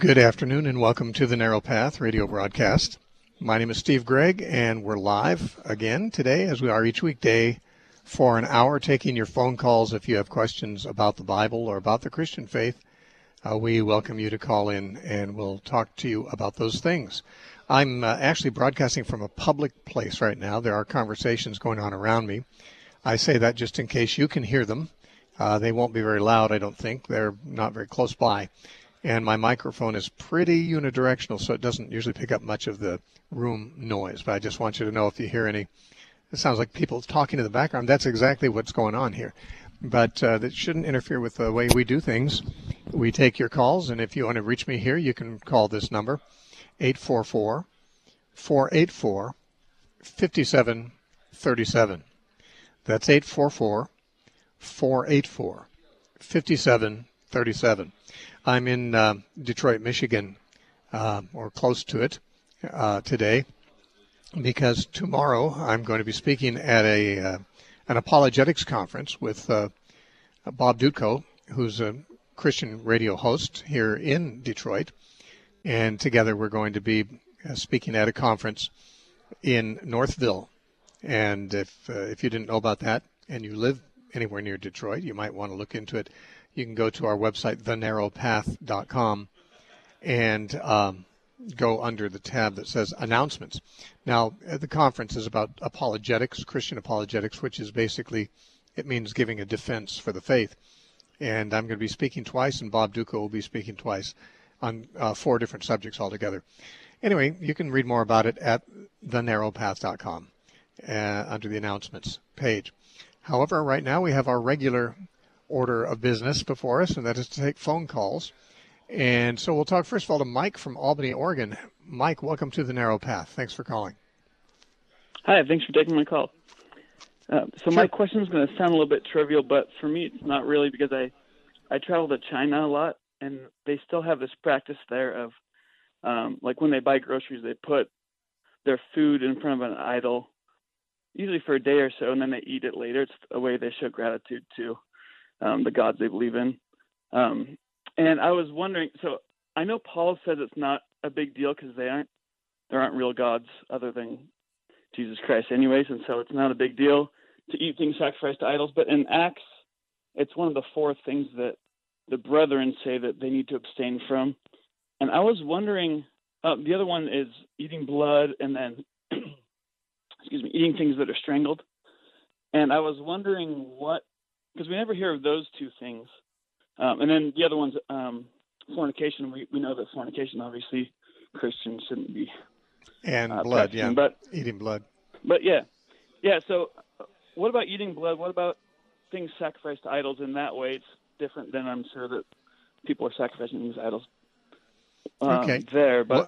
Good afternoon and welcome to the Narrow Path radio broadcast. My name is Steve Gregg and we're live again today as we are each weekday for an hour taking your phone calls if you have questions about the Bible or about the Christian faith. We welcome you to call in and we'll talk to you about those things. I'm actually broadcasting from a public place right now. There are conversations going on around me. I say that just in case you can hear them. They won't be very loud, I don't think. They're not very close by. And my microphone is pretty unidirectional, so it doesn't usually pick up much of the room noise. But I just want you to know if you hear any, it sounds like people talking in the background. That's exactly what's going on here. But that shouldn't interfere with the way we do things. We take your calls, and if you want to reach me here, you can call this number, 844-484-5737. That's 844-484-5737. I'm in Detroit, Michigan, or close to it today, because tomorrow I'm going to be speaking at an apologetics conference with Bob Dutko, who's a Christian radio host here in Detroit, and together we're going to be speaking at a conference in Northville. And if you didn't know about that and you live anywhere near Detroit, you might want to look into it. You can go to our website, thenarrowpath.com, and go under the tab that says Announcements. Now, the conference is about apologetics, Christian apologetics, which is basically, it means giving a defense for the faith. And I'm going to be speaking twice, and Bob Dutko will be speaking twice on 4 different subjects altogether. Anyway, you can read more about it at thenarrowpath.com under the Announcements page. However, right now we have our regular order of business before us, and that is to take phone calls. And so we'll talk first of all to Mike from Albany, Oregon. Mike, welcome to the Narrow Path. Thanks for calling. Hi, thanks for taking my call. Sure. My question is going to sound a little bit trivial, but for me it's not really, because I travel to China a lot, and they still have this practice there of, like when they buy groceries, they put their food in front of an idol, usually for a day or so, and then they eat it later. It's a way they show gratitude to the gods they believe in. And I was wondering, so I know Paul says it's not a big deal because there aren't real gods other than Jesus Christ anyways, and so it's not a big deal to eat things sacrificed to idols. But in Acts, it's one of the 4 things that the brethren say that they need to abstain from. And I was wondering, the other one is eating blood, and then, eating things that are strangled. And I was wondering because we never hear of those 2 things. And then the other one's fornication. We know that fornication, obviously, Christians shouldn't be and blood, practicing, but eating blood. But yeah. So what about eating blood? What about things sacrificed to idols in that way? It's different than I'm sure that people are sacrificing these idols there. But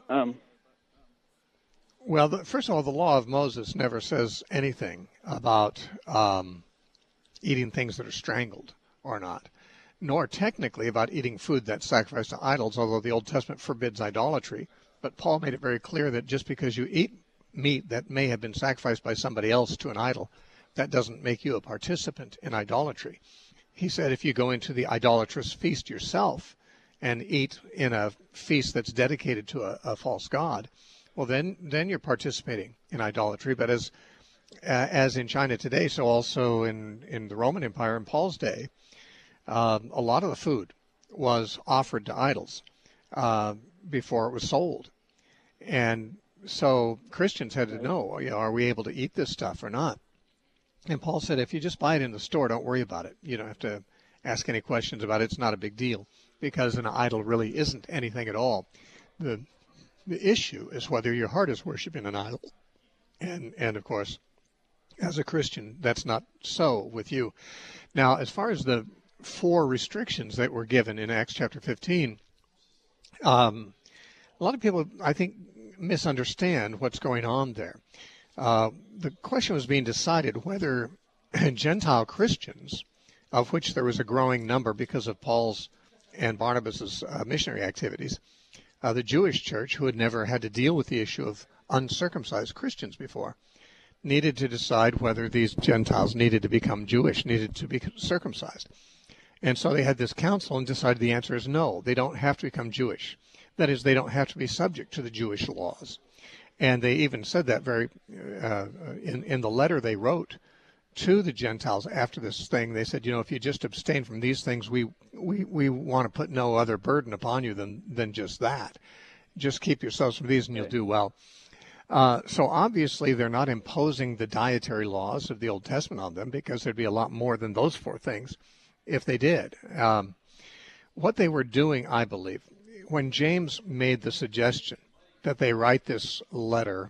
first of all, the law of Moses never says anything about eating things that are strangled or not, nor technically about eating food that's sacrificed to idols, although the Old Testament forbids idolatry. But Paul made it very clear that just because you eat meat that may have been sacrificed by somebody else to an idol, that doesn't make you a participant in idolatry. He said if you go into the idolatrous feast yourself and eat in a feast that's dedicated to a false god, well, then you're participating in idolatry. But as in China today, so also in the Roman Empire in Paul's day, a lot of the food was offered to idols before it was sold. And so Christians had to know, are we able to eat this stuff or not? And Paul said, if you just buy it in the store, don't worry about it. You don't have to ask any questions about it. It's not a big deal, because an idol really isn't anything at all. The issue is whether your heart is worshiping an idol. And of course, as a Christian, that's not so with you. Now, as far as the 4 restrictions that were given in Acts chapter 15, a lot of people, I think, misunderstand what's going on there. The question was being decided whether Gentile Christians, of which there was a growing number because of Paul's and Barnabas's missionary activities, the Jewish church, who had never had to deal with the issue of uncircumcised Christians before, needed to decide whether these Gentiles needed to become Jewish, needed to be circumcised. And so they had this council and decided the answer is no, they don't have to become Jewish. That is, they don't have to be subject to the Jewish laws. And they even said that very in the letter they wrote to the Gentiles after this thing. They said, if you just abstain from these things, we want to put no other burden upon you than just that. Just keep yourselves from these and you'll do well. So obviously they're not imposing the dietary laws of the Old Testament on them, because there'd be a lot more than those 4 things if they did. What they were doing, I believe, when James made the suggestion that they write this letter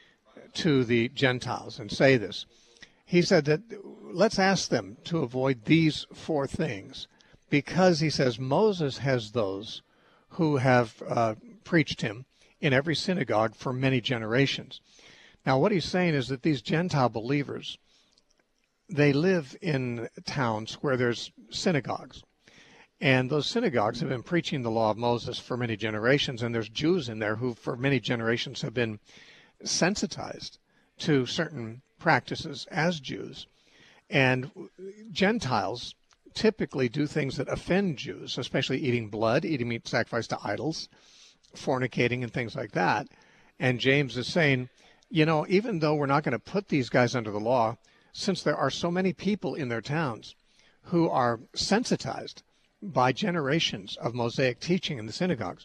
to the Gentiles and say this, he said that let's ask them to avoid these 4 things, because he says Moses has those who have preached him in every synagogue for many generations. Now, what he's saying is that these Gentile believers, they live in towns where there's synagogues. And those synagogues have been preaching the law of Moses for many generations, and there's Jews in there who for many generations have been sensitized to certain practices as Jews. And Gentiles typically do things that offend Jews, especially eating blood, eating meat sacrificed to idols, fornicating, and things like that. And James is saying, even though we're not going to put these guys under the law, since there are so many people in their towns who are sensitized by generations of Mosaic teaching in the synagogues,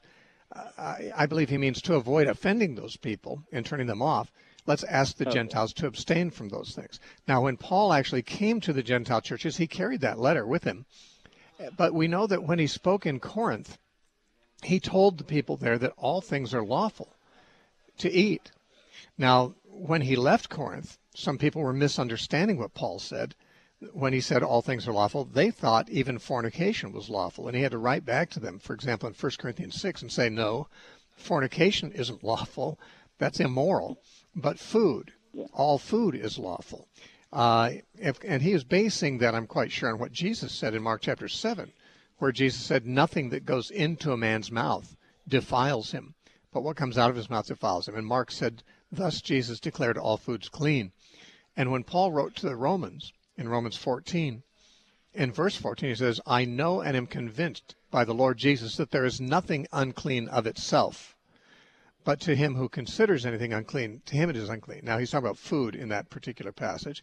I believe he means to avoid offending those people and turning them off, let's ask the Gentiles to abstain from those things. Now, when Paul actually came to the Gentile churches, he carried that letter with him. But we know that when he spoke in Corinth, he told the people there that all things are lawful to eat. Now, when he left Corinth, some people were misunderstanding what Paul said. When he said all things are lawful, they thought even fornication was lawful. And he had to write back to them, for example, in 1 Corinthians 6 and say, no, fornication isn't lawful. That's immoral. But food, all food is lawful. And he is basing that, I'm quite sure, on what Jesus said in Mark chapter 7, where Jesus said, nothing that goes into a man's mouth defiles him, but what comes out of his mouth defiles him. And Mark said, thus Jesus declared all foods clean. And when Paul wrote to the Romans, in Romans 14, in verse 14, he says, I know and am convinced by the Lord Jesus that there is nothing unclean of itself, but to him who considers anything unclean, to him it is unclean. Now, he's talking about food in that particular passage.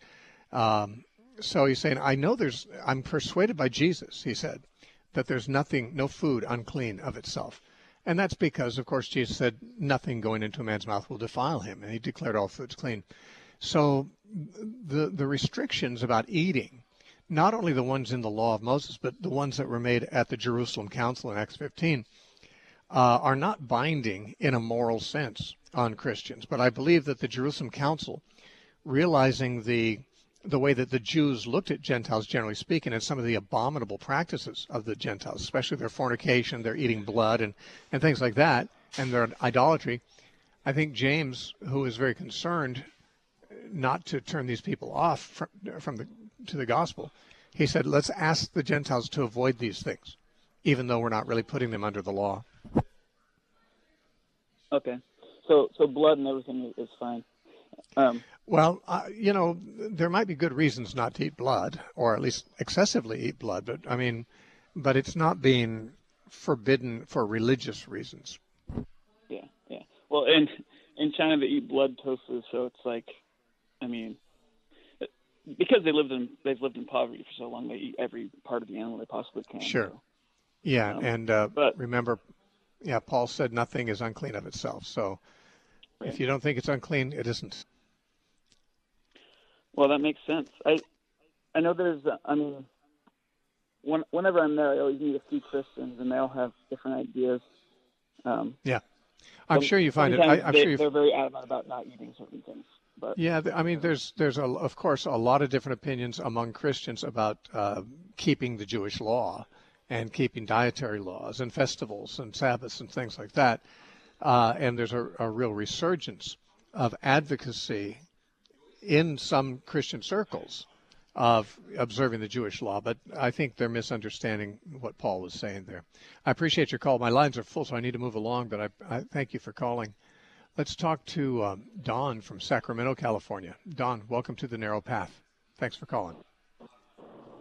So he's saying, I'm persuaded by Jesus, he said, that there's no food unclean of itself. And that's because, of course, Jesus said nothing going into a man's mouth will defile him, and he declared all foods clean. So the restrictions about eating, not only the ones in the law of Moses, but the ones that were made at the Jerusalem Council in Acts 15, are not binding in a moral sense on Christians. But I believe that the Jerusalem Council, realizing the way that the Jews looked at Gentiles, generally speaking, and some of the abominable practices of the Gentiles, especially their fornication, their eating blood, and things like that, and their idolatry, I think James, who is very concerned not to turn these people off to the gospel, he said, let's ask the Gentiles to avoid these things, even though we're not really putting them under the law. Okay. So blood and everything is fine. Well, there might be good reasons not to eat blood, or at least excessively eat blood, but it's not being forbidden for religious reasons. Yeah. Well, in China they eat blood tofu, so it's like, because they've lived in poverty for so long, they eat every part of the animal they possibly can. Sure. So. Yeah, but remember, Paul said nothing is unclean of itself. So if you don't think it's unclean, it isn't. Well, that makes sense. I know there's, whenever I'm there, I always meet a few Christians, and they all have different ideas. I'm sure you find it. They're very adamant about not eating certain things. But there's of course a lot of different opinions among Christians about keeping the Jewish law and keeping dietary laws and festivals and Sabbaths and things like that. And there's a real resurgence of advocacy in some Christian circles of observing the Jewish law, but I think they're misunderstanding what Paul was saying there. I appreciate your call. My lines are full, so I need to move along, but I thank you for calling. Let's talk to Don from Sacramento, California. Don, welcome to The Narrow Path. Thanks for calling.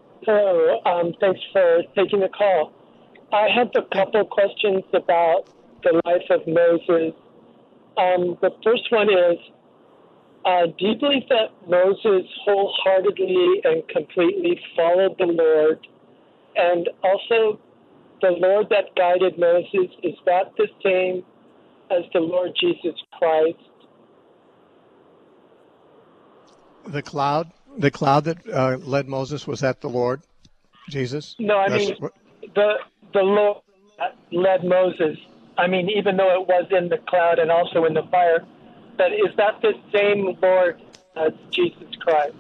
Hello. Thanks for taking the call. I have a couple questions about the life of Moses. The first one is, do you believe that Moses wholeheartedly and completely followed the Lord? And also, the Lord that guided Moses, is that the same as the Lord Jesus Christ? The cloud that led Moses, was that the Lord Jesus? No, I mean the Lord that led Moses. I mean, even though it was in the cloud and also in the fire, but is that the same Lord as Jesus Christ?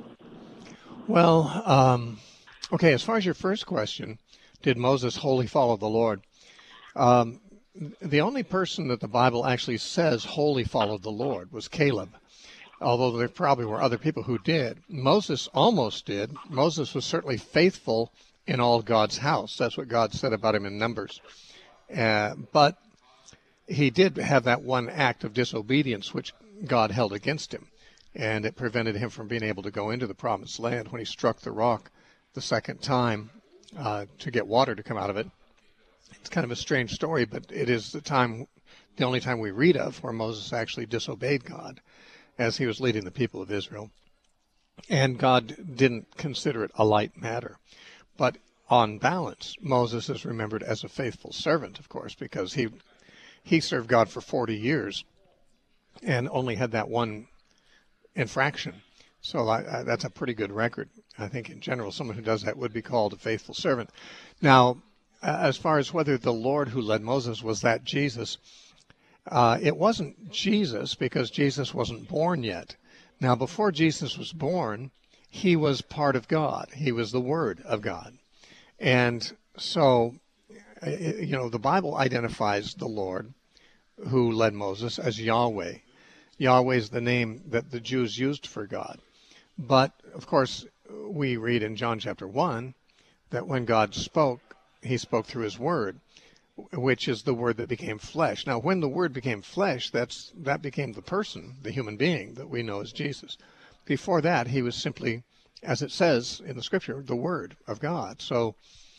Well, okay, as far as your first question, did Moses wholly follow the Lord? The only person that the Bible actually says wholly followed the Lord was Caleb, although there probably were other people who did. Moses almost did. Moses was certainly faithful in all God's house. That's what God said about him in Numbers. But he did have that one act of disobedience which God held against him, and it prevented him from being able to go into the promised land when he struck the rock the second time to get water to come out of it. It's kind of a strange story, but it is the only time we read of where Moses actually disobeyed God as he was leading the people of Israel. And God didn't consider it a light matter. But on balance, Moses is remembered as a faithful servant, of course, because he served God for 40 years and only had that one infraction. So that's a pretty good record. I think in general, someone who does that would be called a faithful servant. Now, as far as whether the Lord who led Moses was that Jesus, it wasn't Jesus because Jesus wasn't born yet. Now, before Jesus was born, he was part of God. He was the Word of God. And so, the Bible identifies the Lord who led Moses as Yahweh. Yahweh is the name that the Jews used for God. But, of course, we read in John chapter 1 that when God spoke, he spoke through his Word, which is the Word that became flesh. Now, when the Word became flesh, that became the person, the human being that we know as Jesus. Before that, he was simply, as it says in the Scripture, the Word of God. So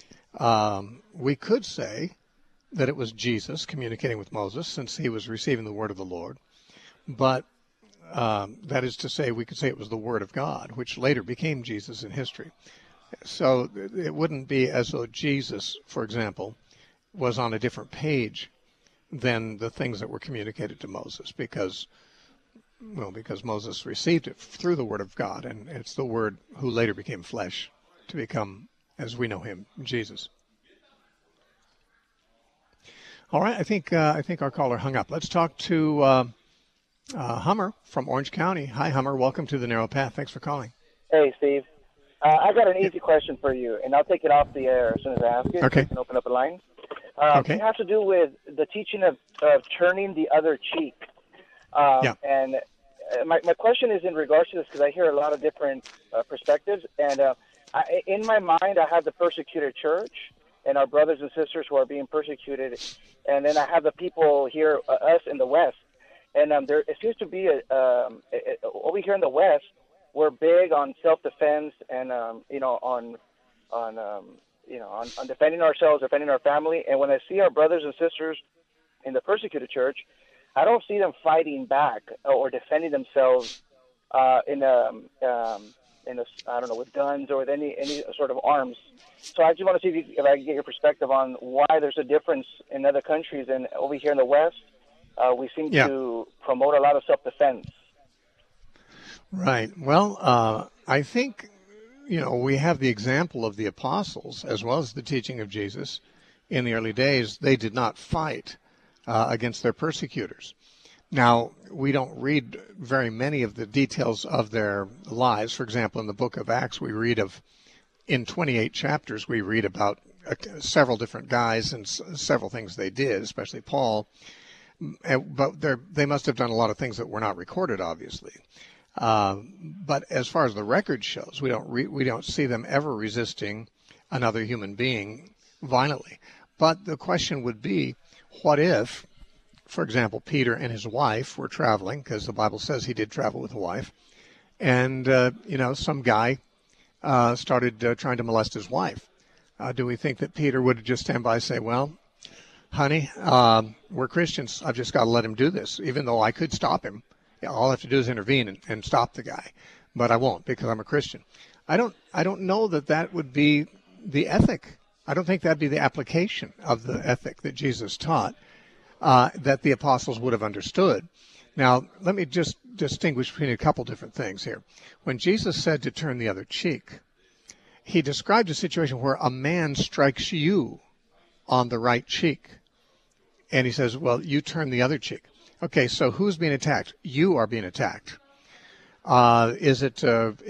we could say that it was Jesus communicating with Moses since he was receiving the Word of the Lord. But that is to say, we could say it was the Word of God, which later became Jesus in history. So it wouldn't be as though Jesus, for example, was on a different page than the things that were communicated to Moses because Moses received it through the Word of God, and it's the Word who later became flesh to become, as we know him, Jesus. All right, I think our caller hung up. Let's talk to Hummer from Orange County. Hi, Hummer. Welcome to the Narrow Path. Thanks for calling. Hey, Steve. I got an easy question for you, and I'll take it off the air as soon as I ask it. Okay. You can open up a line. Okay. It has to do with the teaching of turning the other cheek. And my question is in regards to this because I hear a lot of different perspectives. And in my mind, I have the persecuted church and our brothers and sisters who are being persecuted. And then I have the people here, us in the West. And it seems to be over here in the West, we're big on self-defense and on defending ourselves, defending our family. And when I see our brothers and sisters in the persecuted church, I don't see them fighting back or defending themselves I don't know, with guns or with any sort of arms. So I just want to see if I can get your perspective on why there's a difference in other countries and over here in the West. We seem to promote a lot of self-defense. Right. Well, I think, we have the example of the apostles as well as the teaching of Jesus. In the early days, they did not fight against their persecutors. Now, we don't read very many of the details of their lives. For example, in the book of Acts, in 28 chapters, we read about several different guys and several things they did, especially Paul. But they must have done a lot of things that were not recorded, obviously. But as far as the record shows, we don't see them ever resisting another human being violently. But the question would be, what if, for example, Peter and his wife were traveling, because the Bible says he did travel with a wife, and some guy started trying to molest his wife? Do we think that Peter would just stand by and say, well, honey, we're Christians. I've just got to let him do this, even though I could stop him. All I have to do is intervene and stop the guy, but I won't because I'm a Christian. I don't know that would be the ethic. I don't think that'd be the application of the ethic that Jesus taught, that the apostles would have understood. Now, let me just distinguish between a couple different things here. When Jesus said to turn the other cheek, he described a situation where a man strikes you on the right cheek. And he says, well, you turn the other cheek. Okay, so who's being attacked? You are being attacked. Is it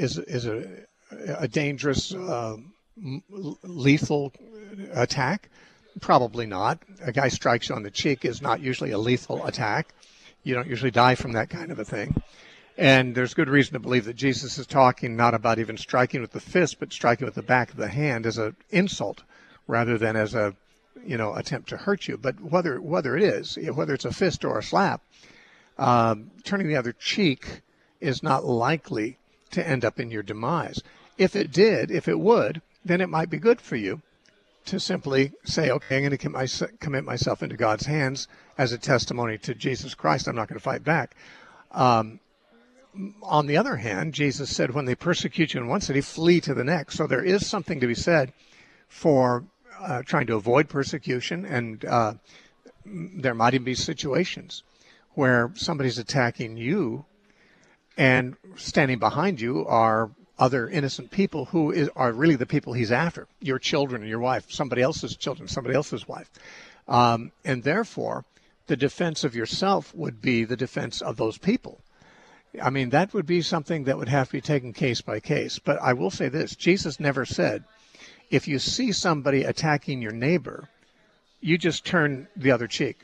a dangerous, lethal attack? Probably not. A guy strikes you on the cheek is not usually a lethal attack. You don't usually die from that kind of a thing. And there's good reason to believe that Jesus is talking not about even striking with the fist, but striking with the back of the hand as an insult rather than as a, attempt to hurt you. But whether it is, whether it's a fist or a slap, turning the other cheek is not likely to end up in your demise. If it would, then it might be good for you to simply say, okay, I'm going to commit myself into God's hands as a testimony to Jesus Christ. I'm not going to fight back. On the other hand, Jesus said, when they persecute you in one city, flee to the next. So there is something to be said for trying to avoid persecution, and there might even be situations where somebody's attacking you and standing behind you are other innocent people who are really the people he's after, your children and your wife, somebody else's children, somebody else's wife. And therefore, the defense of yourself would be the defense of those people. I mean, that would be something that would have to be taken case by case. But I will say this, Jesus never said, if you see somebody attacking your neighbor, you just turn the other cheek.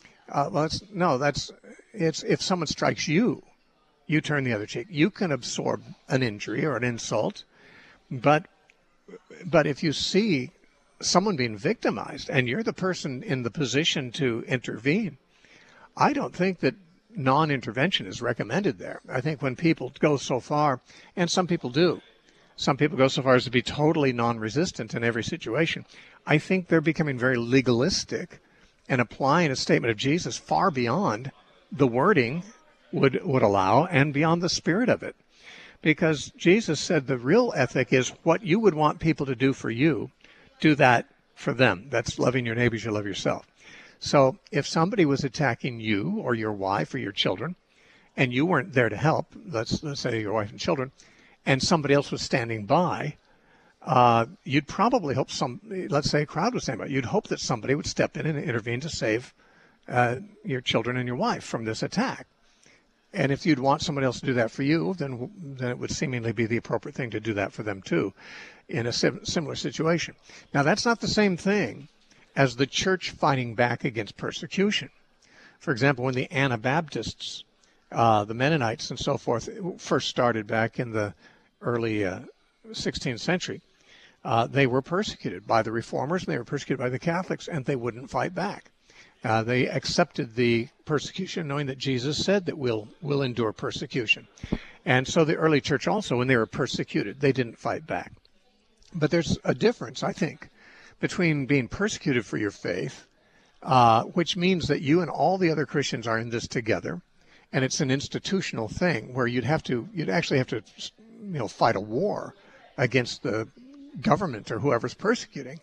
It's if someone strikes you, you turn the other cheek. You can absorb an injury or an insult, but if you see someone being victimized and you're the person in the position to intervene, I don't think that non-intervention is recommended there. I think when people go so far, and some people do, some people go so far as to be totally non-resistant in every situation. I think they're becoming very legalistic and applying a statement of Jesus far beyond the wording would allow and beyond the spirit of it. Because Jesus said the real ethic is what you would want people to do for you, do that for them. That's loving your neighbors, you love yourself. So if somebody was attacking you or your wife or your children, and you weren't there to help, let's say your wife and children, and somebody else was standing by, you'd probably hope let's say a crowd was standing by, you'd hope that somebody would step in and intervene to save your children and your wife from this attack. And if you'd want somebody else to do that for you, then it would seemingly be the appropriate thing to do that for them too in a similar situation. Now, that's not the same thing as the church fighting back against persecution. For example, when the Anabaptists, the Mennonites and so forth, first started back in the early 16th century, they were persecuted by the Reformers, and they were persecuted by the Catholics, and they wouldn't fight back. They accepted the persecution, knowing that Jesus said that we'll endure persecution. And so the early church also, when they were persecuted, they didn't fight back. But there's a difference, I think, between being persecuted for your faith, which means that you and all the other Christians are in this together, and it's an institutional thing where you'd actually have to, fight a war against the government or whoever's persecuting.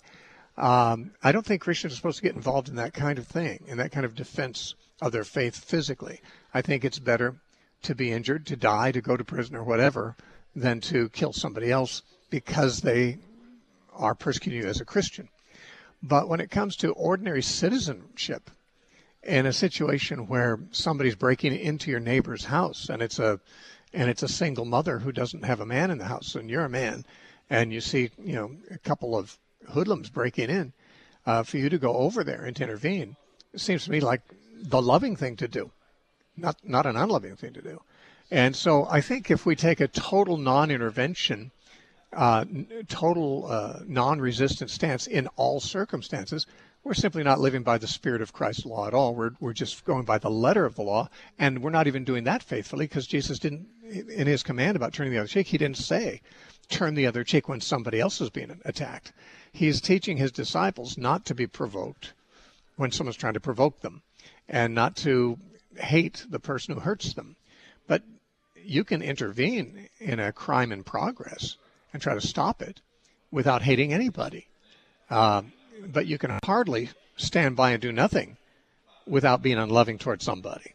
I don't think Christians are supposed to get involved in that kind of thing, in that kind of defense of their faith physically. I think it's better to be injured, to die, to go to prison or whatever, than to kill somebody else because they are persecuting you as a Christian. But when it comes to ordinary citizenship, in a situation where somebody's breaking into your neighbor's house and it's a single mother who doesn't have a man in the house, and you're a man, and you see a couple of hoodlums breaking in, for you to go over there and to intervene, it seems to me like the loving thing to do, not an unloving thing to do. And so I think if we take a total non-intervention, non-resistant stance in all circumstances, we're simply not living by the spirit of Christ's law at all. We're just going by the letter of the law, and we're not even doing that faithfully, because Jesus didn't, in his command about turning the other cheek, he didn't say turn the other cheek when somebody else is being attacked. He's teaching his disciples not to be provoked when someone's trying to provoke them, and not to hate the person who hurts them. But you can intervene in a crime in progress and try to stop it without hating anybody. But you can hardly stand by and do nothing without being unloving towards somebody.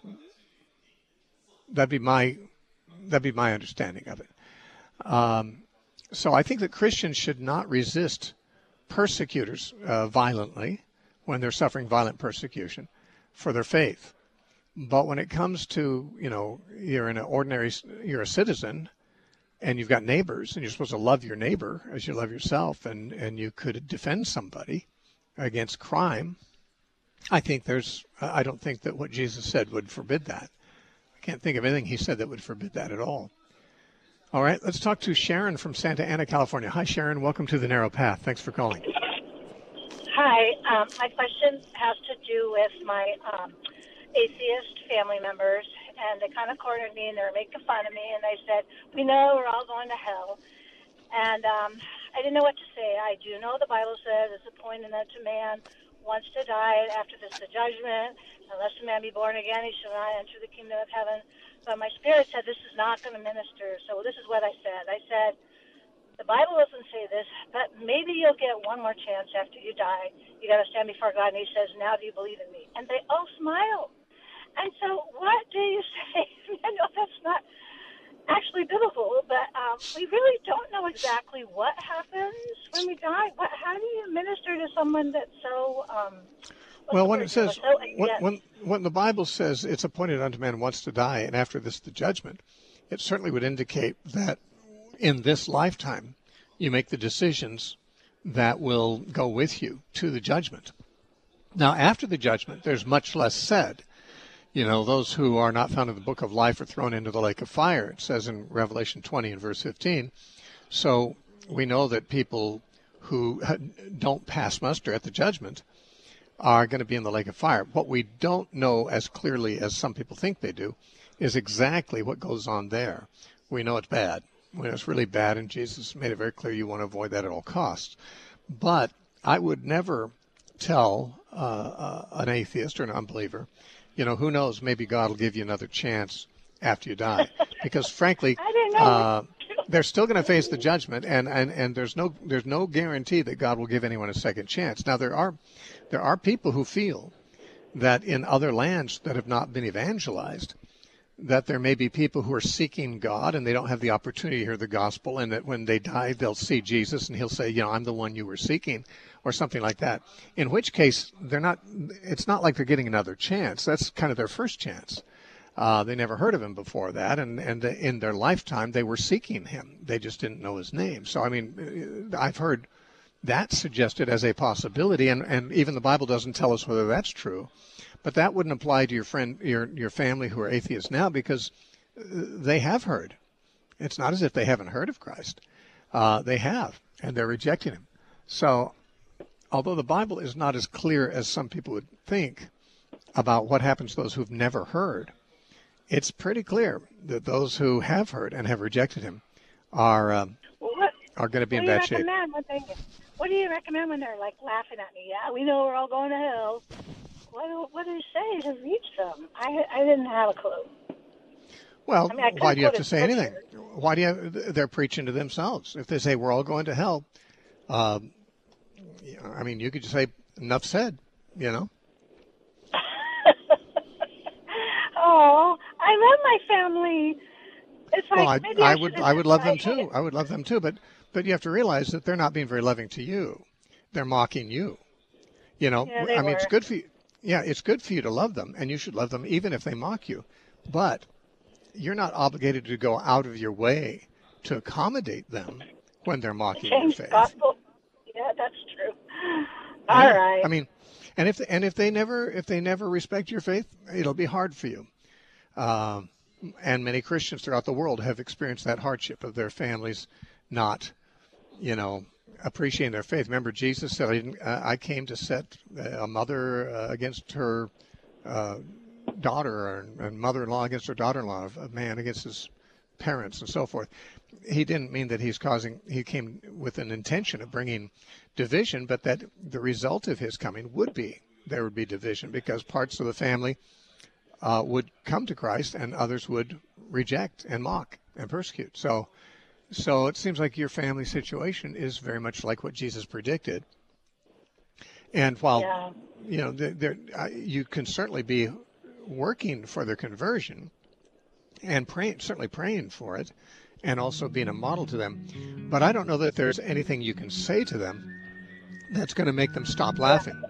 That'd be my understanding of it. So I think that Christians should not resist persecutors violently when they're suffering violent persecution for their faith. But when it comes to, you're a citizen and you've got neighbors and you're supposed to love your neighbor as you love yourself, and you could defend somebody against crime, I don't think that what Jesus said would forbid that. I can't think of anything he said that would forbid that at all. All right, let's talk to Sharon from Santa Ana, California. Hi, Sharon. Welcome to The Narrow Path. Thanks for calling. Hi. My question has to do with my atheist family members, and they kind of cornered me, and they were making fun of me, and they said, we know we're all going to hell. And I didn't know what to say. I do know the Bible says it's appointed unto man once to die, after this the judgment. Unless a man be born again, he shall not enter the kingdom of heaven. But my spirit said this is not going to minister. So this is what I said. I said, the Bible doesn't say this, but maybe you'll get one more chance after you die. You got to stand before God. And he says, now do you believe in me? And they all smile. And so what do you say? I know that's not actually biblical, but we really don't know exactly what happens when we die. How do you minister to someone that's so... Well, when it says, when the Bible says it's appointed unto man once to die, and after this the judgment, it certainly would indicate that in this lifetime you make the decisions that will go with you to the judgment. Now, after the judgment, there's much less said. Those who are not found in the book of life are thrown into the lake of fire, it says in Revelation 20 and verse 15. So we know that people who don't pass muster at the judgment are going to be in the lake of fire. What we don't know as clearly as some people think they do is exactly what goes on there. We know it's bad. We know it's really bad, and Jesus made it very clear you want to avoid that at all costs. But I would never tell an atheist or an unbeliever, who knows, maybe God will give you another chance after you die. Because frankly, they're still going to face the judgment, and there's no guarantee that God will give anyone a second chance. Now, there are people who feel that in other lands that have not been evangelized, that there may be people who are seeking God and they don't have the opportunity to hear the gospel, and that when they die, they'll see Jesus and he'll say, I'm the one you were seeking, or something like that. In which case, it's not like they're getting another chance. That's kind of their first chance. They never heard of him before that, and in their lifetime, they were seeking him. They just didn't know his name. So, I've heard that suggested as a possibility, and even the Bible doesn't tell us whether that's true. But that wouldn't apply to your family who are atheists now, because they have heard. It's not as if they haven't heard of Christ. They have, and they're rejecting him. So, although the Bible is not as clear as some people would think about what happens to those who've never heard, it's pretty clear that those who have heard and have rejected him are going to be in bad shape. What do you recommend when they're laughing at me? Yeah, we know we're all going to hell. What do you say to reach them? I didn't have a clue. Well, why do you have to say anything? Why do they're preaching to themselves? If they say we're all going to hell, you could just say enough said, Oh, I love my family. It's like I would love them too. I would love them too, but you have to realize that they're not being very loving to you. They're mocking you. Yeah, it's good for you. Yeah, it's good for you to love them, and you should love them even if they mock you. But you're not obligated to go out of your way to accommodate them when they're mocking your faith. Gospel. Yeah, that's true. All right. And if they never respect your faith, it'll be hard for you. And many Christians throughout the world have experienced that hardship of their families not, appreciating their faith. Remember, Jesus said, I came to set a mother against her daughter, and mother-in-law against her daughter-in-law, a man against his parents, and so forth. He didn't mean that he came with an intention of bringing division, but that the result of his coming would be there would be division, because parts of the family would come to Christ and others would reject and mock and persecute. So it seems like your family situation is very much like what Jesus predicted. And while you can certainly be working for their conversion and certainly praying for it, and also being a model to them, but I don't know that there's anything you can say to them that's going to make them stop laughing,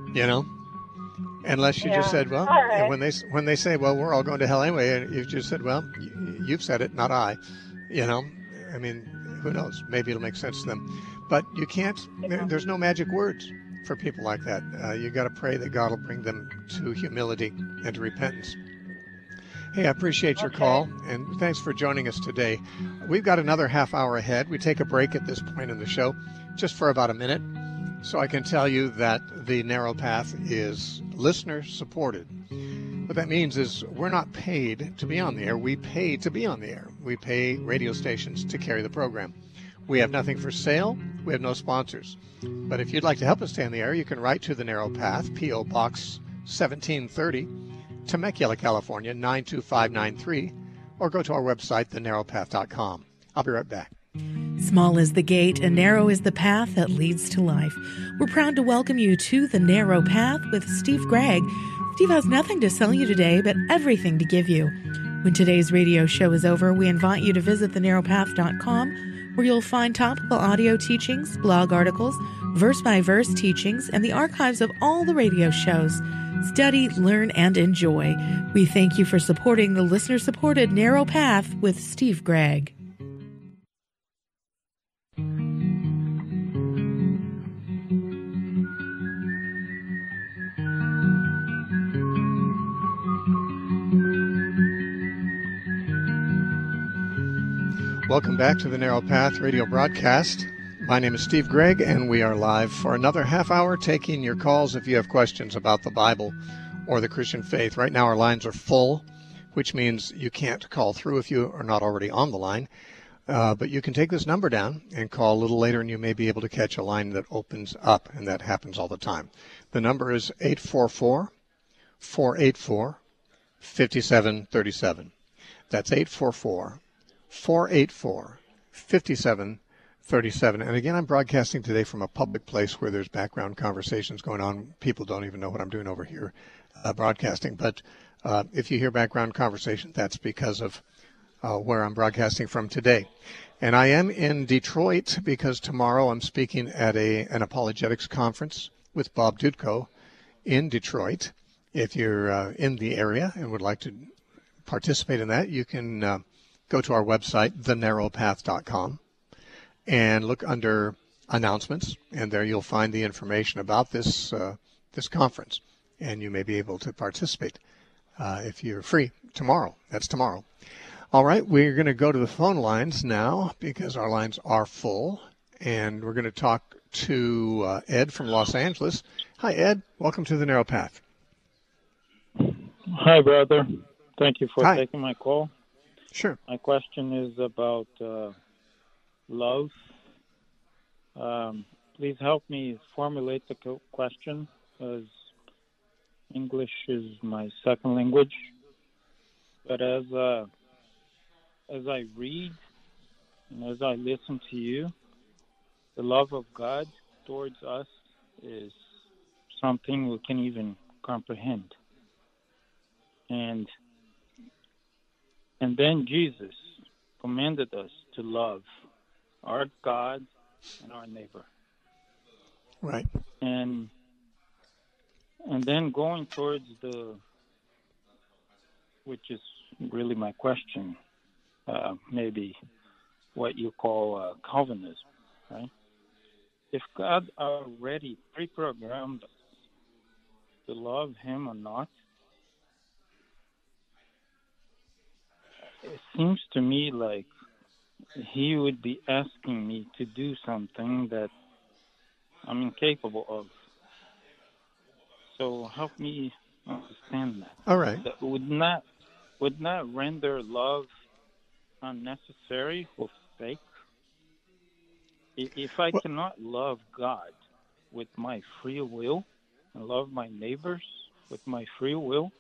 unless you just said, well, right. when they say, well, we're all going to hell anyway, and you've just said, well, you've said it, not I, I mean, who knows? Maybe it'll make sense to them, but you can't. There's no magic words for people like that. You got to pray that God will bring them to humility and to repentance. Hey, I appreciate your call, and thanks for joining us today. We've got another half hour ahead. We take a break at this point in the show, just for about a minute, so I can tell you that the Narrow Path is listener-supported. What that means is we're not paid to be on the air. We pay to be on the air. We pay radio stations to carry the program. We have nothing for sale. We have no sponsors. But if you'd like to help us stay on the air, you can write to the Narrow Path, P.O. Box 1730, Temecula, California, 92593, or go to our website, thenarrowpath.com. I'll be right back. Small is the gate and narrow is the path that leads to life. We're proud to welcome you to The Narrow Path with Steve Gregg. Steve has nothing to sell you today, but everything to give you. When today's radio show is over, we invite you to visit thenarrowpath.com, where you'll find topical audio teachings, blog articles, verse-by-verse teachings, and the archives of all the radio shows. Study, learn, and enjoy. We thank you for supporting the listener-supported Narrow Path with Steve Gregg. Welcome back to the Narrow Path radio broadcast. My name is Steve Gregg, and we are live for another half hour taking your calls if you have questions about the Bible or the Christian faith. Right now our lines are full, which means you can't call through if you are not already on the line. But you can take this number down and call a little later, and you may be able to catch a line that opens up, and that happens all the time. The number is 844-484-5737. That's 844-484-5737. And again, I'm broadcasting today from a public place where there's background conversations going on. People don't even know what I'm doing over here broadcasting. But if you hear background conversation, that's because of where I'm broadcasting from today. And I am in Detroit because tomorrow I'm speaking at an apologetics conference with Bob Dutko in Detroit. If you're in the area and would like to participate in that, you can go to our website, thenarrowpath.com, and look under announcements, and there you'll find the information about this conference, and you may be able to participate if you're free tomorrow. That's tomorrow. All right, we're going to go to the phone lines now because our lines are full, and we're going to talk to Ed from Los Angeles. Hi, Ed. Welcome to the Narrow Path. Hi, brother. Thank you for taking my call. Sure. My question is about love. Please help me formulate the question, as English is my second language. But as I read and as I listen to you, the love of God towards us is something we can even comprehend. And then Jesus commanded us to love our God and our neighbor. Right. And then going towards which is really my question, maybe what you call Calvinism, right? If God already pre-programmed us to love Him or not, it seems to me like He would be asking me to do something that I'm incapable of. So help me understand that. All right. That would not render love unnecessary or fake? If I cannot love God with my free will, and love my neighbors with my free will.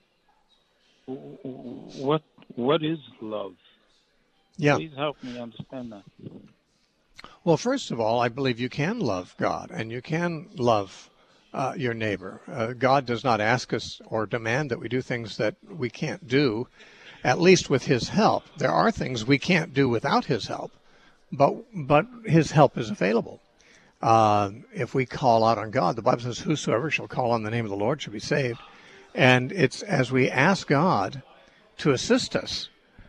What is love? Yeah. Please help me understand that. Well, first of all, I believe you can love God and you can love your neighbor. God does not ask us or demand that we do things that we can't do, at least with his help. There are things we can't do without his help, but his help is available. If we call out on God, the Bible says, whosoever shall call on the name of the Lord shall be saved. And it's as we ask God to assist us,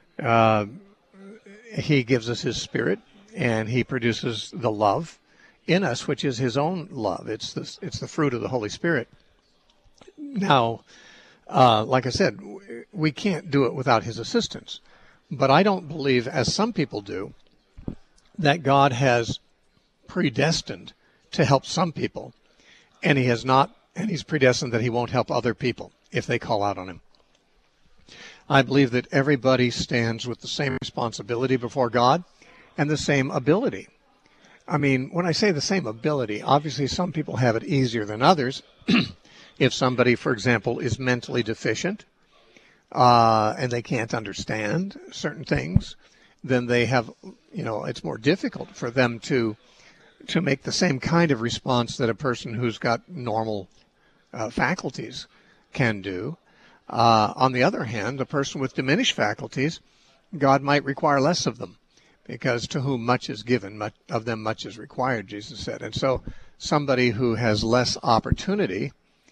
he gives us his Spirit, and he produces the love in us, which is his own love. It's the fruit of the Holy Spirit. Now, like I said, we can't do it without his assistance. But I don't believe, as some people do, that God has predestined to help some people, and he has not, and he's predestined that he won't help other people if they call out on him. I believe that everybody stands with the same responsibility before God and the same ability. I mean, when I say the same ability, obviously some people have it easier than others. If somebody, for example, is mentally deficient and they can't understand certain things, then they have, it's more difficult for them to make the same kind of response that a person who's got normal faculties can do. On the other hand, a person with diminished faculties, God might require less of them, because to whom much is given, much of them much is required, Jesus said. And so somebody who has less opportunity,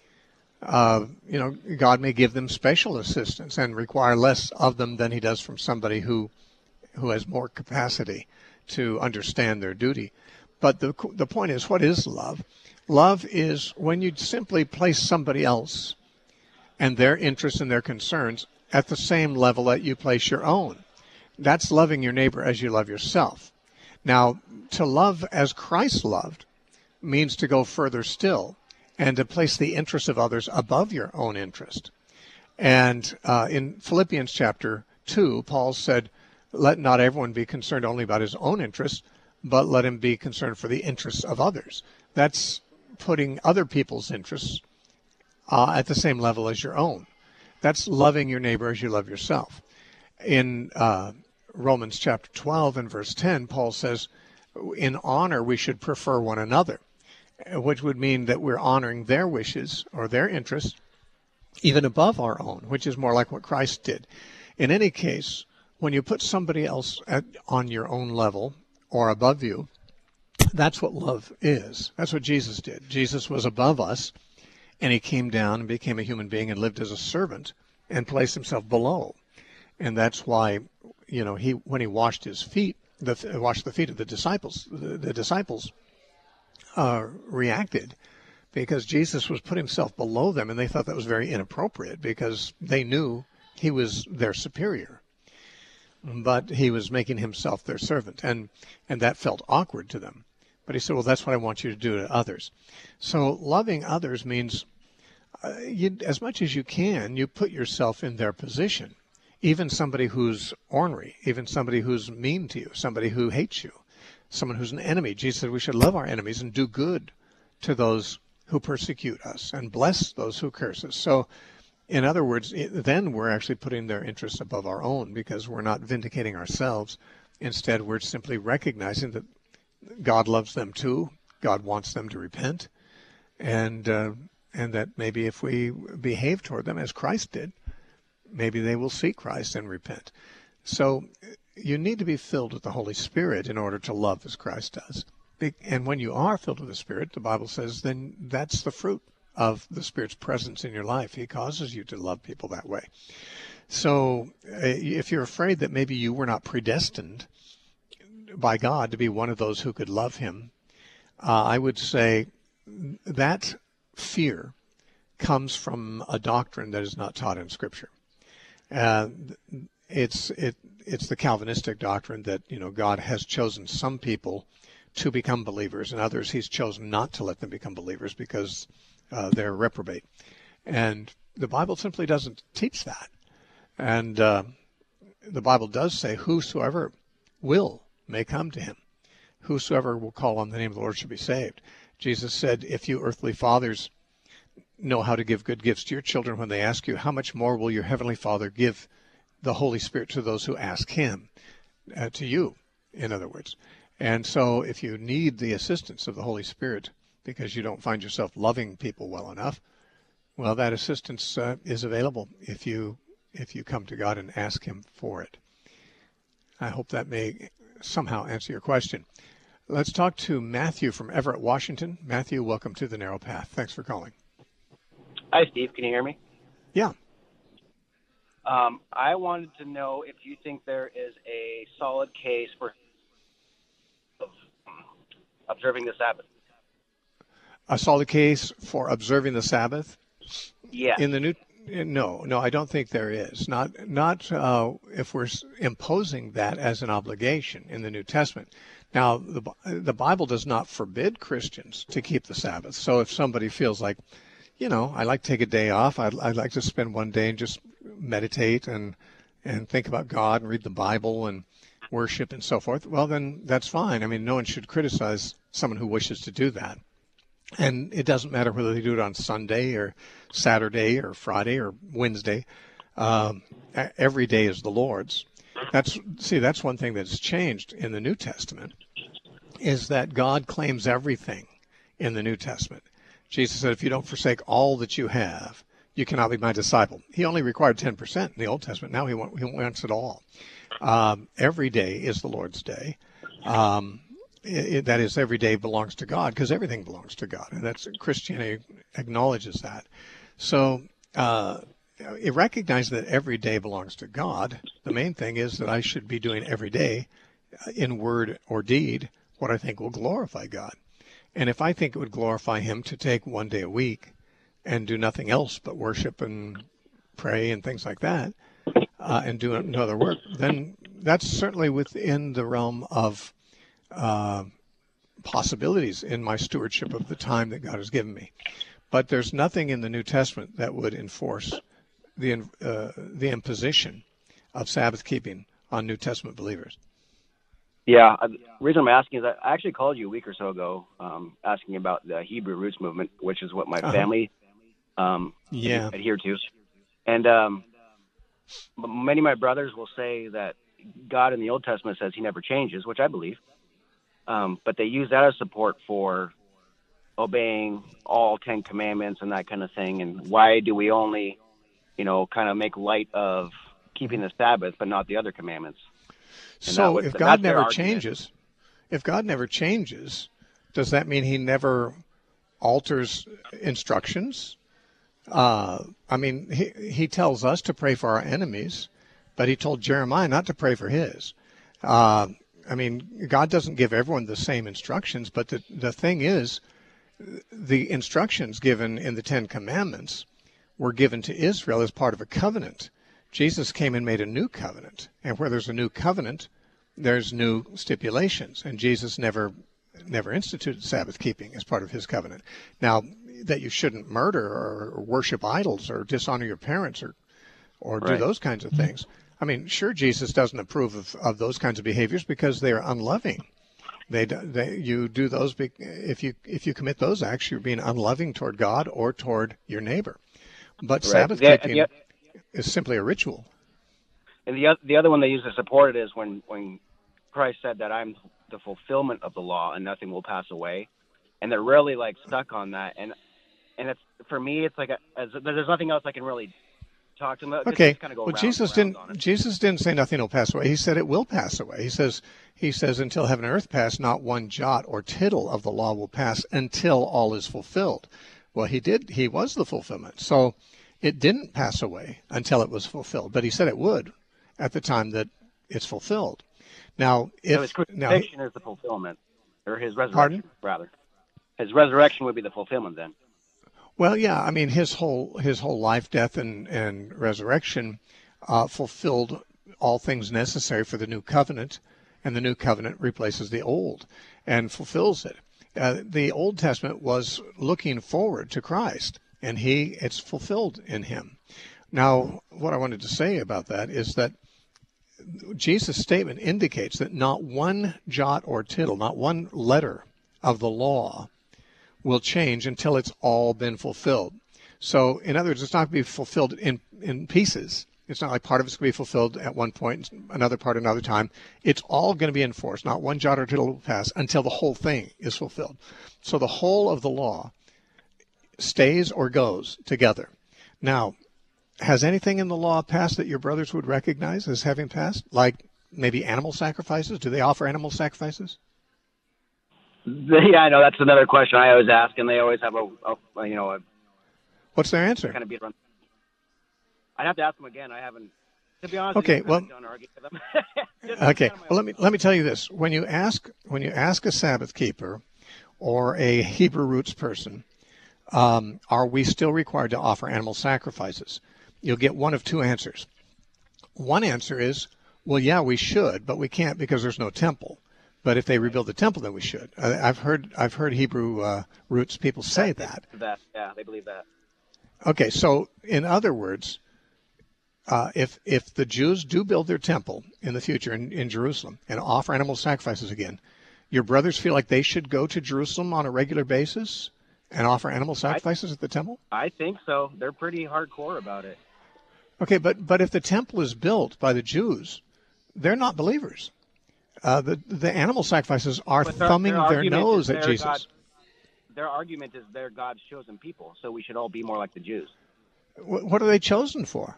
God may give them special assistance and require less of them than he does from somebody who has more capacity to understand their duty. But the point is, what is love? Love is when you simply place somebody else and their interests and their concerns at the same level that you place your own. That's loving your neighbor as you love yourself. Now, to love as Christ loved means to go further still and to place the interests of others above your own interest. And in Philippians chapter 2, Paul said, let not everyone be concerned only about his own interests, but let him be concerned for the interests of others. That's putting other people's interests at the same level as your own. That's loving your neighbor as you love yourself. In Romans chapter 12 and verse 10, Paul says, in honor we should prefer one another, which would mean that we're honoring their wishes or their interests even above our own, which is more like what Christ did. In any case, when you put somebody else on your own level or above you, that's what love is. That's what Jesus did. Jesus was above us, and he came down and became a human being and lived as a servant and placed himself below. And that's why, when he washed his feet, washed the feet of the disciples, the disciples reacted because Jesus was put himself below them, and they thought that was very inappropriate because they knew he was their superior. But he was making himself their servant, and that felt awkward to them. But he said, well, that's what I want you to do to others. So loving others means as much as you can, you put yourself in their position. Even somebody who's ornery, even somebody who's mean to you, somebody who hates you, someone who's an enemy. Jesus said we should love our enemies and do good to those who persecute us and bless those who curse us. So, in other words, then we're actually putting their interests above our own because we're not vindicating ourselves. Instead, we're simply recognizing that God loves them too. God wants them to repent. And that maybe if we behave toward them as Christ did, maybe they will see Christ and repent. So you need to be filled with the Holy Spirit in order to love as Christ does. And when you are filled with the Spirit, the Bible says, then that's the fruit of the Spirit's presence in your life. He causes you to love people that way. So if you're afraid that maybe you were not predestined by God to be one of those who could love him, I would say that fear comes from a doctrine that is not taught in Scripture. It's the Calvinistic doctrine that, God has chosen some people to become believers and others he's chosen not to let them become believers because they're reprobate. And the Bible simply doesn't teach that. And the Bible does say whosoever will may come to him. Whosoever will call on the name of the Lord shall be saved. Jesus said, if you earthly fathers know how to give good gifts to your children when they ask you, how much more will your Heavenly Father give the Holy Spirit to those who ask Him, to you, in other words. And so if you need the assistance of the Holy Spirit because you don't find yourself loving people well enough, well, that assistance is available if you come to God and ask Him for it. I hope that may somehow answer your question. Let's talk to Matthew from Everett, Washington. Matthew, welcome to The Narrow Path. Thanks for calling. Hi, Steve. Can you hear me? Yeah. I wanted to know if you think there is a solid case for observing the Sabbath. A solid case for observing the Sabbath? Yeah. No, I don't think there is. Not if we're imposing that as an obligation in the New Testament. Now, the Bible does not forbid Christians to keep the Sabbath. So if somebody feels like, I like to take a day off, I'd like to spend one day and just meditate and think about God and read the Bible and worship and so forth, well, then that's fine. I mean, no one should criticize someone who wishes to do that. And it doesn't matter whether they do it on Sunday or Saturday or Friday or Wednesday. Every day is the Lord's. That's one thing that's changed in the New Testament, is that God claims everything in the New Testament. Jesus said, if you don't forsake all that you have, you cannot be my disciple. He only required 10% in the Old Testament. Now he wants it all. Every day is the Lord's day. That is, every day belongs to God, because everything belongs to God, and that's Christianity acknowledges that. So it recognizes that every day belongs to God. The main thing is that I should be doing every day, in word or deed, what I think will glorify God. And if I think it would glorify Him to take one day a week and do nothing else but worship and pray and things like that, and do another work, then that's certainly within the realm of possibilities in my stewardship of the time that God has given me. But there's nothing in the New Testament that would enforce the imposition of Sabbath keeping on New Testament believers. Yeah, the reason I'm asking is I actually called you a week or so ago asking about the Hebrew roots movement, which is what my family adhere to. And many of my brothers will say that God in the Old Testament says He never changes, which I believe. But they use that as support for obeying all 10 commandments and that kind of thing. And why do we only, kind of make light of keeping the Sabbath, but not the other commandments? And so if God never changes, does that mean He never alters instructions? I mean, he tells us to pray for our enemies, but He told Jeremiah not to pray for his. I mean, God doesn't give everyone the same instructions, but the thing is, the instructions given in the Ten Commandments were given to Israel as part of a covenant. Jesus came and made a new covenant, and where there's a new covenant, there's new stipulations, and Jesus never instituted Sabbath keeping as part of His covenant. Now, that you shouldn't murder or worship idols or dishonor your parents or do those kinds of things. I mean, sure, Jesus doesn't approve of those kinds of behaviors because they are unloving. You do those if you commit those acts, you're being unloving toward God or toward your neighbor. But Sabbath keeping is simply a ritual. And the other one they use to support it is when Christ said that I'm the fulfillment of the law and nothing will pass away, and they're really stuck on that. And it's, for me, it's there's nothing else I can really talk to them about. Okay. Well, Jesus didn't say nothing will pass away. He said it will pass away. He says until heaven and earth pass, not one jot or tittle of the law will pass until all is fulfilled. Well, he was the fulfillment. So it didn't pass away until it was fulfilled, but He said it would at the time that it's fulfilled. Now, His crucifixion is the fulfillment, or His resurrection, rather. His resurrection would be the fulfillment then. Well, yeah, I mean, his whole life, death, and resurrection fulfilled all things necessary for the new covenant, and the new covenant replaces the old and fulfills it. The Old Testament was looking forward to Christ, and it's fulfilled in Him. Now, what I wanted to say about that is that Jesus' statement indicates that not one jot or tittle, not one letter of the law will change until it's all been fulfilled. So, in other words, it's not going to be fulfilled in pieces. It's not like part of it's going to be fulfilled at one point, another part another time. It's all going to be enforced. Not one jot or tittle will pass until the whole thing is fulfilled. So the whole of the law stays or goes together. Now, has anything in the law passed that your brothers would recognize as having passed? Like maybe animal sacrifices? Do they offer animal sacrifices? Yeah, I know that's another question I always ask, and they always have a What's their answer? Kind of beat around. I'd have to ask them again. I haven't, to be honest. Okay, well, done arguing with them. Okay, well let me tell you this: when you ask a Sabbath keeper or a Hebrew roots person, are we still required to offer animal sacrifices? You'll get one of two answers. One answer is, well, yeah, we should, but we can't because there's no temple. But if they rebuild the temple, then we should. I've heard Hebrew roots people say that. Yeah, they believe that. Okay, so in other words, if the Jews do build their temple in the future in Jerusalem and offer animal sacrifices again, your brothers feel like they should go to Jerusalem on a regular basis and offer animal sacrifices at the temple? I think so. They're pretty hardcore about it. Okay, but if the temple is built by the Jews, they're not believers. The animal sacrifices are thumbing their nose at Jesus. Their argument is they're God's chosen people, so we should all be more like the Jews. What are they chosen for?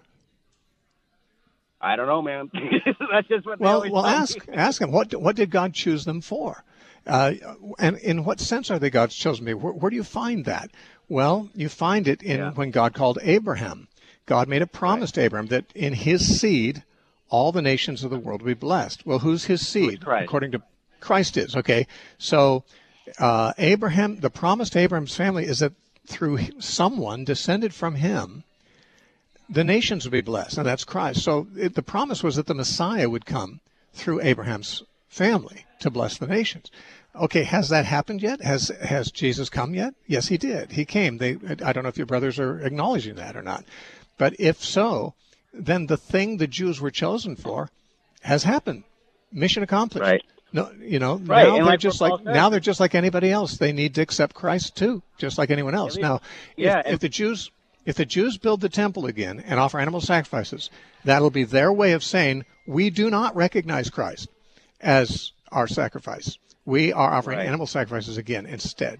I don't know, man. That's just what they always tell me. Ask them. What did God choose them for? And in what sense are they God's chosen people? Where do you find that? Well, you find it in when God called Abraham. God made a promise to Abraham that in his seed, all the nations of the world will be blessed. Well, who's his seed? According to Christ is. Okay, so Abraham, the promise to Abraham's family is that through someone descended from him, the nations will be blessed. Now that's Christ. So the promise was that the Messiah would come through Abraham's family to bless the nations. Okay, has that happened yet? Has Jesus come yet? Yes, he did. He came. I don't know if your brothers are acknowledging that or not. But if so, then the thing the Jews were chosen for has happened. Mission accomplished. Right. No, right. Now they're just like anybody else. They need to accept Christ too, just like anyone else. Now, if the Jews build the temple again and offer animal sacrifices, that'll be their way of saying we do not recognize Christ as our sacrifice. We are offering animal sacrifices again instead.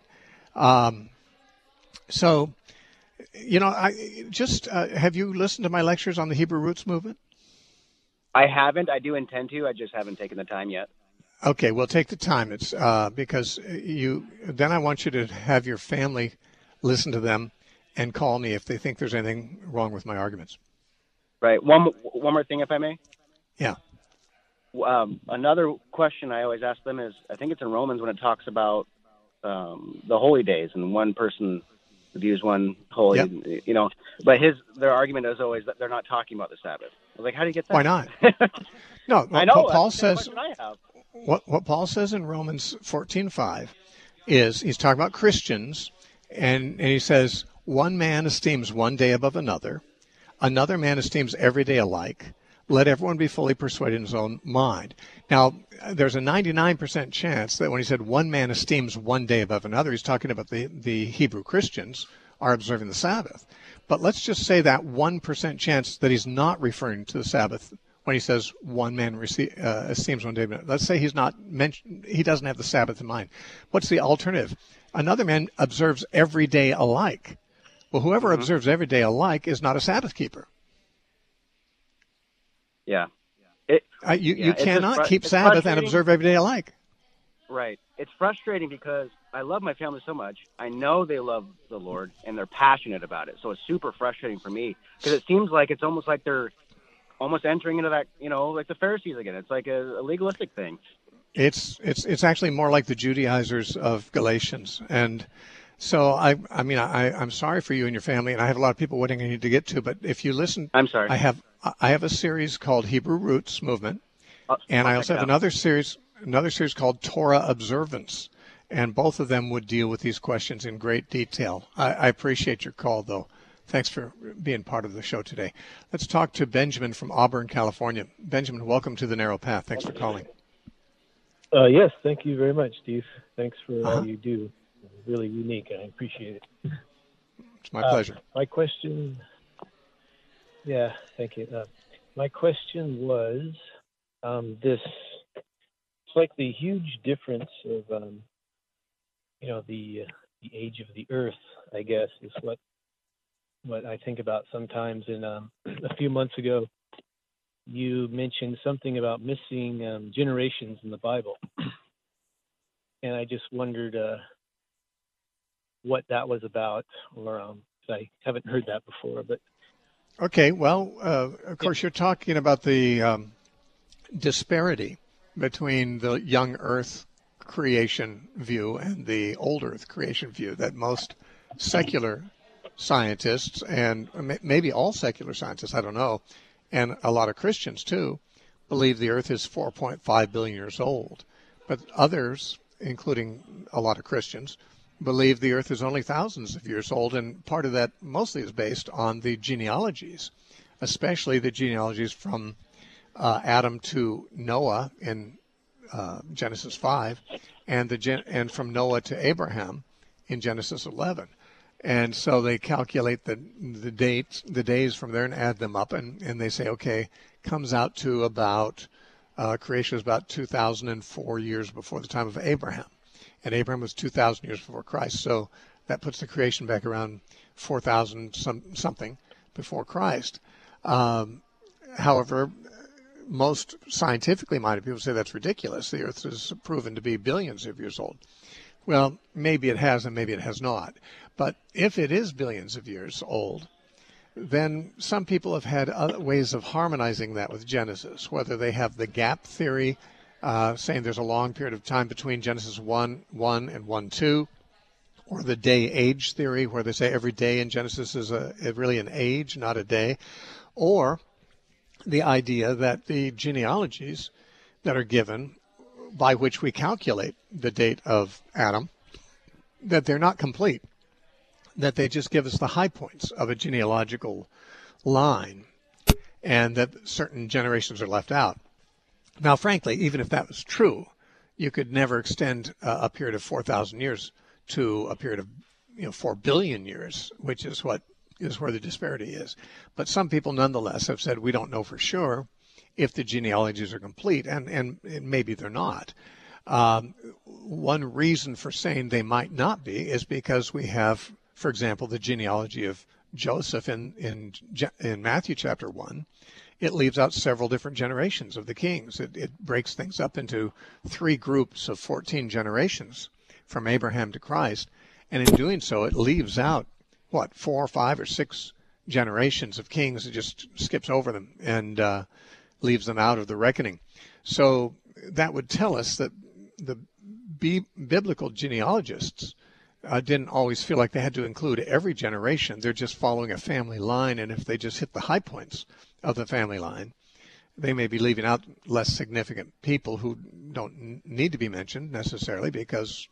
So, have you listened to my lectures on the Hebrew Roots movement? I haven't. I do intend to. I just haven't taken the time yet. Okay, well, take the time. It's because then I want you to have your family listen to them and call me if they think there's anything wrong with my arguments. Right. One more thing, if I may. Yeah. Another question I always ask them is, I think it's in Romans when it talks about the holy days, and one person views one holy, but their argument is always that they're not talking about the Sabbath. I was like, how do you get that? Why not? No, I know. Paul says, what Paul says in Romans 14:5 is he's talking about Christians, and he says, one man esteems one day above another man esteems every day alike. Let everyone be fully persuaded in his own mind. Now, there's a 99% chance that when he said one man esteems one day above another, he's talking about the Hebrew Christians are observing the Sabbath. But let's just say that 1% chance that he's not referring to the Sabbath when he says one man esteems one day. Let's say he doesn't have the Sabbath in mind. What's the alternative? Another man observes every day alike. Well, whoever observes every day alike is not a Sabbath keeper. Yeah. You cannot keep Sabbath and observe every day alike. Right. It's frustrating because I love my family so much. I know they love the Lord and they're passionate about it. So it's super frustrating for me because it seems like it's almost like they're almost entering into that, like the Pharisees again. It's like a legalistic thing. It's actually more like the Judaizers of Galatians. And so I'm sorry for you and your family, and I have a lot of people waiting I need to get to, but if you listen, I'm sorry. I have a series called Hebrew Roots Movement, and I also have another series called Torah Observance, and both of them would deal with these questions in great detail. I appreciate your call, though. Thanks for being part of the show today. Let's talk to Benjamin from Auburn, California. Benjamin, welcome to The Narrow Path. Thanks for calling. Yes, thank you very much, Steve. Thanks for all you do. Really unique. I appreciate it. It's my pleasure. My question, thank you. My question was this, it's like the huge difference of, the age of the earth, I guess, is what I think about sometimes. And a few months ago, you mentioned something about missing generations in the Bible. And I just wondered what that was about, or I haven't heard that before. But okay, well, of course, you're talking about the disparity between the young Earth creation view and the old Earth creation view that most secular scientists, and maybe all secular scientists, I don't know, and a lot of Christians too, believe the Earth is 4.5 billion years old. But others, including a lot of Christians, believe the Earth is only thousands of years old, and part of that mostly is based on the genealogies, especially the genealogies from Adam to Noah in Genesis 5, and from Noah to Abraham in Genesis 11. And so they calculate the days from there and add them up, and they say, okay, comes out to about, creation is about 2,004 years before the time of Abraham. And Abraham was 2,000 years before Christ. So that puts the creation back around 4,000 something before Christ. However, most scientifically minded people say that's ridiculous. The Earth is proven to be billions of years old. Well, maybe it has and maybe it has not. But if it is billions of years old, then some people have had other ways of harmonizing that with Genesis, whether they have the gap theory, saying there's a long period of time between Genesis 1:1 and 1:2, or the day-age theory, where they say every day in Genesis is really an age, not a day, or the idea that the genealogies that are given by which we calculate the date of Adam, that they're not complete, that they just give us the high points of a genealogical line, and that certain generations are left out. Now, frankly, even if that was true, you could never extend a period of 4,000 years to a period of 4 billion years, which is where the disparity is. But some people nonetheless have said we don't know for sure if the genealogies are complete, and maybe they're not. One reason for saying they might not be is because we have, for example, the genealogy of Joseph in Matthew chapter 1. It leaves out several different generations of the kings. It breaks things up into 3 groups of 14 generations from Abraham to Christ. And in doing so, it leaves out, 4 or 5 or 6 generations of kings. It just skips over them and leaves them out of the reckoning. So that would tell us that the biblical genealogists didn't always feel like they had to include every generation. They're just following a family line, and if they just hit the high points of the family line, they may be leaving out less significant people who don't need to be mentioned necessarily because,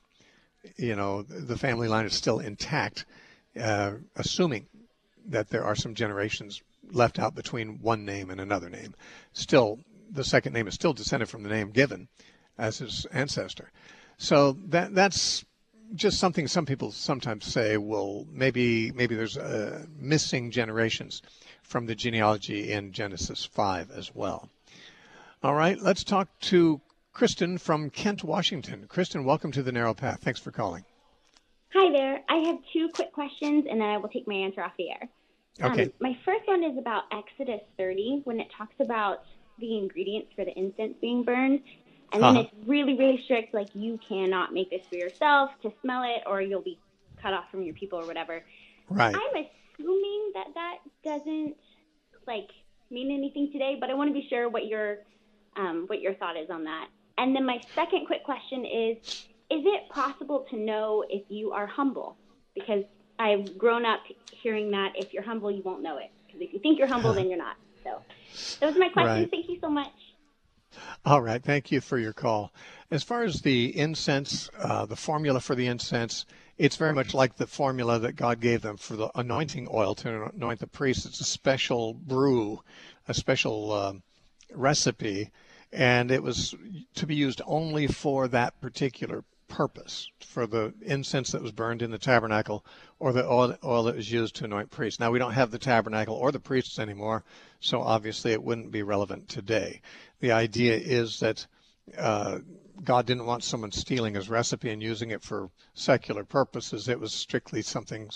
the family line is still intact, assuming that there are some generations left out between one name and another name. Still, the second name is still descended from the name given as his ancestor. So that's just something some people sometimes say, well, maybe there's missing generations from the genealogy in Genesis 5 as well. All right, let's talk to Kristen from Kent, Washington. Kristen, welcome to The Narrow Path. Thanks for calling. Hi there. I have 2 quick questions, and then I will take my answer off the air. Okay. My first one is about Exodus 30, when it talks about the ingredients for the incense being burned. And then it's really, really strict, like you cannot make this for yourself to smell it or you'll be cut off from your people or whatever. Right. I'm assuming that doesn't mean anything today, but I want to be sure what your thought is on that. And then my second quick question is it possible to know if you are humble? Because I've grown up hearing that if you're humble, you won't know it. Because if you think you're humble, then you're not. So those are my questions. Right. Thank you so much. All right. Thank you for your call. As far as the incense, the formula for the incense, it's very much like the formula that God gave them for the anointing oil to anoint the priests. It's a special brew, a special recipe, and it was to be used only for that particular purpose for the incense that was burned in the tabernacle or the oil that was used to anoint priests. Now, we don't have the tabernacle or the priests anymore, so obviously it wouldn't be relevant today. The idea is that God didn't want someone stealing his recipe and using it for secular purposes. It was strictly something,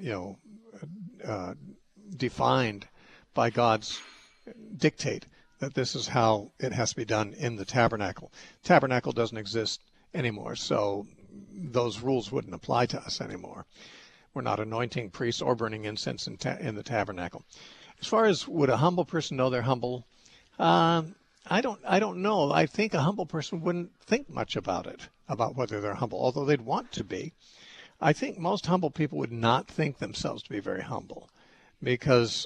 defined by God's dictate that this is how it has to be done in the tabernacle. Tabernacle doesn't exist anymore, so those rules wouldn't apply to us anymore. We're not anointing priests or burning incense in the tabernacle. As far as would a humble person know they're humble, I don't know. I think a humble person wouldn't think much about it, about whether they're humble, although they'd want to be. I think most humble people would not think themselves to be very humble because,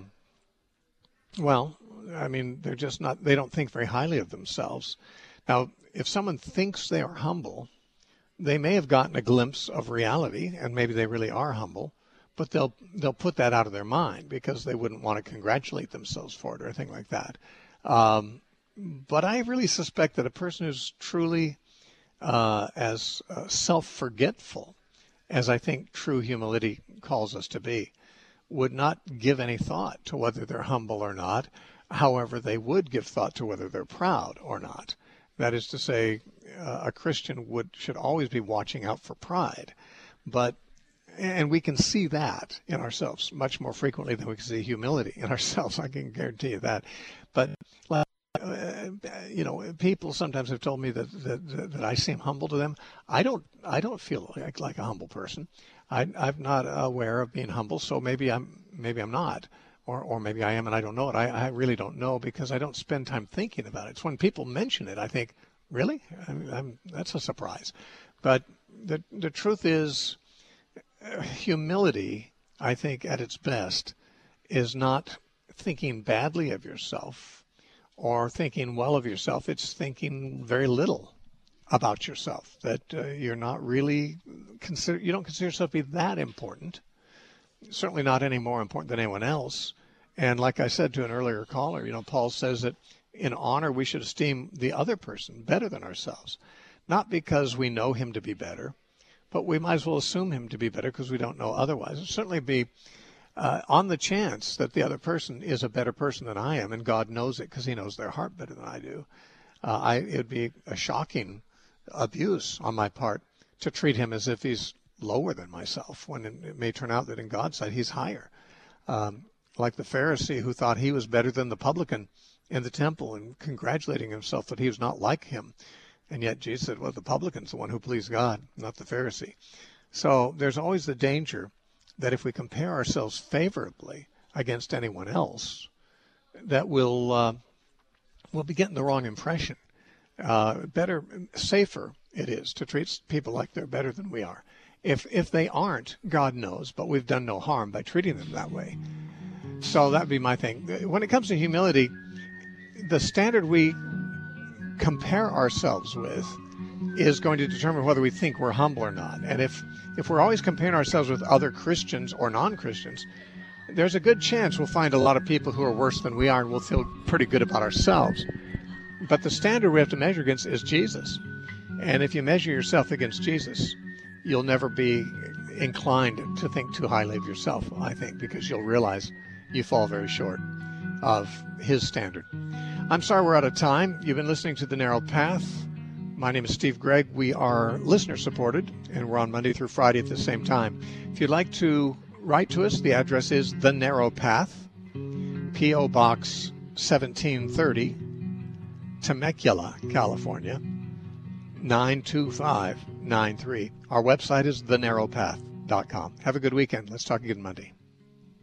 they're just not, they don't think very highly of themselves. Now, if someone thinks they are humble, they may have gotten a glimpse of reality, and maybe they really are humble, but they'll put that out of their mind because they wouldn't want to congratulate themselves for it or anything like that. But I really suspect that a person who's truly as self-forgetful as I think true humility calls us to be, would not give any thought to whether they're humble or not. However, they would give thought to whether they're proud or not. That is to say, a Christian should always be watching out for pride. And we can see that in ourselves much more frequently than we can see humility in ourselves. I can guarantee you that. But people sometimes have told me that I seem humble to them. I don't feel like a humble person. I'm not aware of being humble, so maybe I'm not, or maybe I am and I don't know it. I really don't know because I don't spend time thinking about it. It's when people mention it I think, really? That's a surprise. But the truth is, humility, I think, at its best, is not thinking badly of yourself or thinking well of yourself. It's thinking very little about yourself, that you're not really you don't consider yourself to be that important, certainly not any more important than anyone else. And like I said to an earlier caller, Paul says that in honor we should esteem the other person better than ourselves, not because we know him to be better, but we might as well assume him to be better because we don't know otherwise. It'll certainly be on the chance that the other person is a better person than I am, and God knows it because he knows their heart better than I do. It would be a shocking abuse on my part to treat him as if he's lower than myself, when it may turn out that in God's sight he's higher. Like the Pharisee who thought he was better than the publican in the temple and congratulating himself that he was not like him. And yet Jesus said, well, the publican's the one who pleased God, not the Pharisee. So there's always the danger that if we compare ourselves favorably against anyone else, that we'll be getting the wrong impression. Safer it is to treat people like they're better than we are. If they aren't, God knows, but we've done no harm by treating them that way. So that'd be my thing. When it comes to humility, the standard we compare ourselves with is going to determine whether we think we're humble or not. And if we're always comparing ourselves with other Christians or non-Christians, there's a good chance we'll find a lot of people who are worse than we are, and we'll feel pretty good about ourselves. But the standard we have to measure against is Jesus. And if you measure yourself against Jesus, you'll never be inclined to think too highly of yourself, I think, because you'll realize you fall very short of his standard. I'm sorry we're out of time. You've been listening to The Narrow Path. My name is Steve Gregg. We are listener-supported, and we're on Monday through Friday at the same time. If you'd like to write to us, the address is The Narrow Path, P.O. Box 1730, Temecula, California, 92593. Our website is thenarrowpath.com. Have a good weekend. Let's talk again Monday.